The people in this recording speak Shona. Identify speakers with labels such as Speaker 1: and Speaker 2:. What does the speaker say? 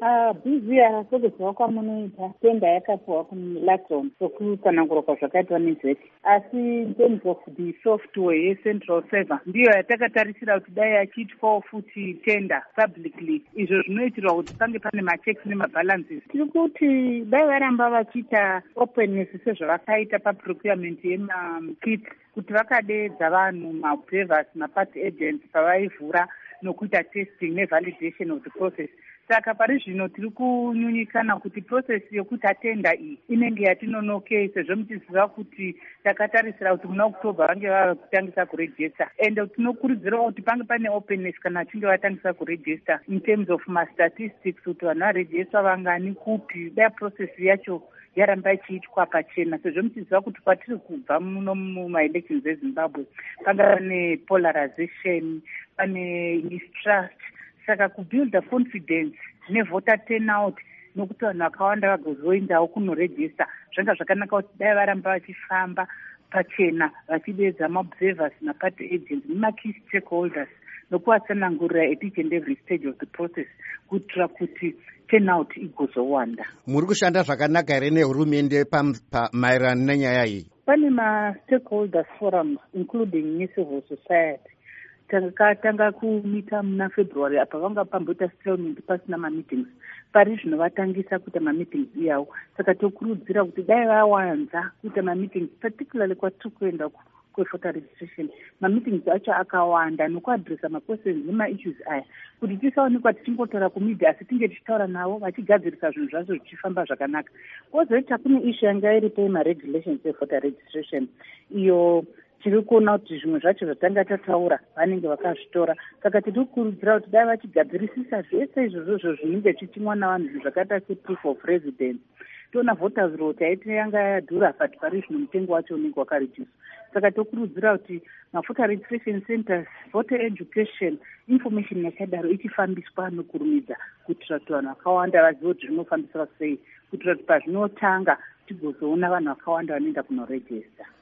Speaker 1: Bhizi akasogedzwa kwamunoita tenda yakapuwa kuLaxon sokutsanangurwa zvakaitwa neZEC, asi in terms of the software yeCentral Server ndiyo yatakatarisira kuti dai achiitwawo futi tenda publicly, izvo zvinoitirwa kuti pange pane machecks nemabalances. Tiri kuti dai varamba vachiita openness sezvavakaita paprocurement yemakits, kuti vakadeedza vanhu maobservers maparty agents pavaivhura nokuita testing nevalidation of the process. Saka pari zvino tiri kunyunyikana kuti process yokuti atenda iyi inenge yatinonokei, sezvo muchiziva kuti takatarisira kuti muna October vange vava kutangisa kuregister, and tinokurudzira kuti pange pane openness kana vachinge vatangisa kuregister in terms of statistics, kuti vanhu varegister vangani kupi, dai process yacho yaramba ichiitwa pachena, sezvo muchiziva kuti kwatiri kubva muno mumaelections eZimbabwe panga pane polarization, pane mistrust. Saka kubuilda confidence nevoter turnout nokuti vanhu vakawanda vagozoendawo kunoregister zvanga zvakanaka kuti dai varamba vachifamba pachena vachideedza maobservers naparty agents nemakey stakeholders nokuvatsanangurira at each and every stage of the process kuitira kuti turnout igozowanda.
Speaker 2: Muri kushanda zvakanaka here nehurumende maererano nenyaya iyi?
Speaker 1: Pane ma-stakeholders forums including civil society. Takatanga kumita muna February apa vanga pamboita stalemate pasina mameetings, pari zvino vatangisa kuita mameetings iyawo. Saka tokurudzira kuti dai vawanza kuita mameetings, particularly kwatiri kuenda kwevoter registration, mameetings acho akawanda nokuadresa maquestions nemaissues aya, kuti tisaonekwa tichingotaura kumedia asi tinge tichitaura navo vachigadzirisa zvinhu zvazvo zvichifamba zvakanaka. Kozoita kune issue yanga iripo yemaregulations evoter registration, iyo tiri kuona kuti zvimwe zvacho zvatanga tataura vanenge vakazvitora. Saka tiri kukurudzira kuti dai vachigadzirisisa zvese izvozvo zvinenge zvichimwa navanhu zvakaita seproof of residence. Toona voters roll taiti yanga yadhura but pari zvino mutengo wacho unenge wakareduce. Saka tokurudzira kuti mavoter registration centers, voter education, information yakadaro ichifambiswa nokurumidza kuitira kuti vanhu vakawanda vazive kuti zvinofambiswa sei, kuitira kuti pazvinotanga tigozoona vanhu vakawanda vanoenda kunoregister.